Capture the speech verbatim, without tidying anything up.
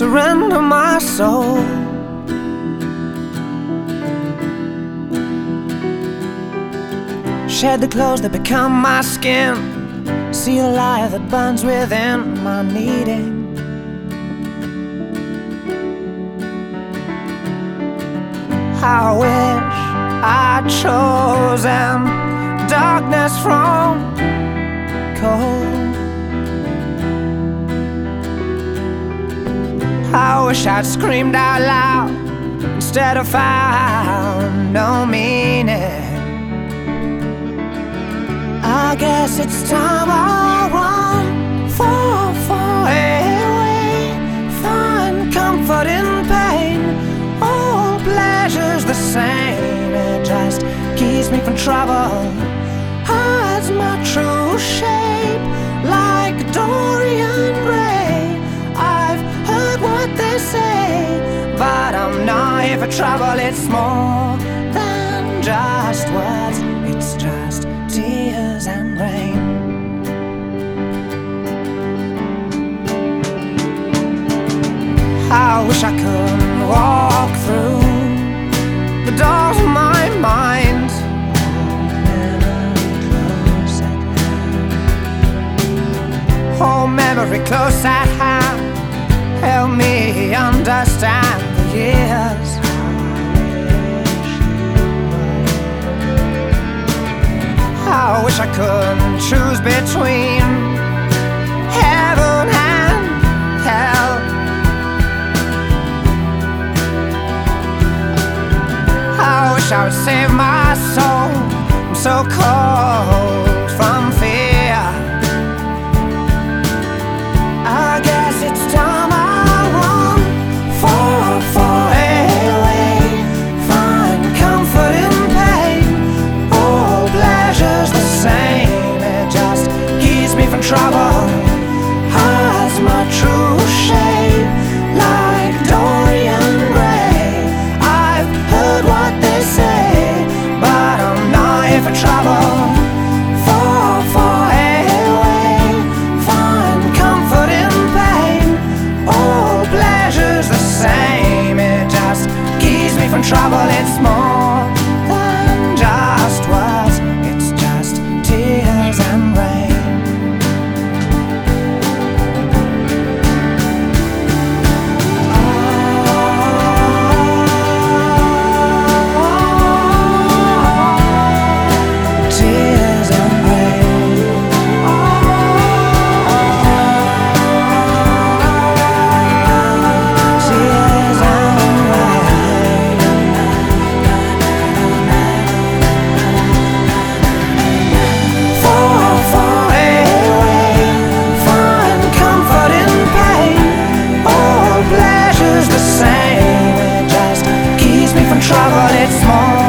surrender my soul. Shed the clothes that become my skin, see a light that burns within my needing. I wish I'd chosen darkness from cold. I wish I'd screamed out loud instead of found no meaning. I guess it's time I run far, far away, find comfort in pain. All pleasure's the same, it just keeps me from trouble, hides my true shape like Dorian Gray. I've heard what they say, but I'm not here for trouble. It's more than just words, it's just tears and rain. I wish I could walk through the doors of my mind, hold memory close at hand, help me understand the years. I wish I could choose between heaven and hell. I wish I would save my soul, I'm so cold from fear. I guess it's time I run far, far away, find comfort in pain. All pleasure's the same, it just keeps me from trouble, hides my true shape like Dorian Gray. I've heard what they say, but I'm not here for trouble. Far, far away, find comfort in pain. All pleasure's the same, it just keeps me from trouble. It's more than just words, it's just tears and rain. Tears and rain. Tears and rain. Far, far away, find comfort in pain. All pleasure's the same, it just keeps me from trouble. It's more